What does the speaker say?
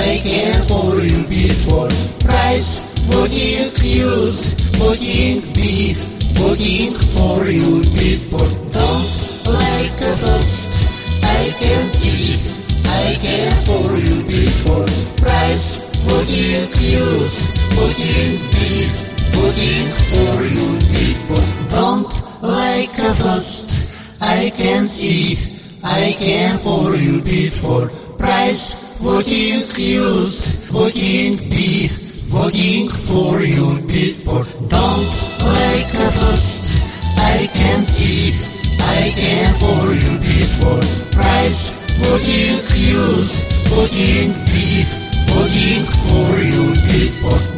I care for you before. Price, voting used, voting beef, voting for you before. Don't like a bust, I can see, I care for you before. Price, voting used, voting beef, voting for you before. Don't like a bust, I can see, I care for you before. Price, voting used, voting beef, voting for you before. Don't like a bust, I can see, I care for you before. Price, voting used, voting beef, voting for you before.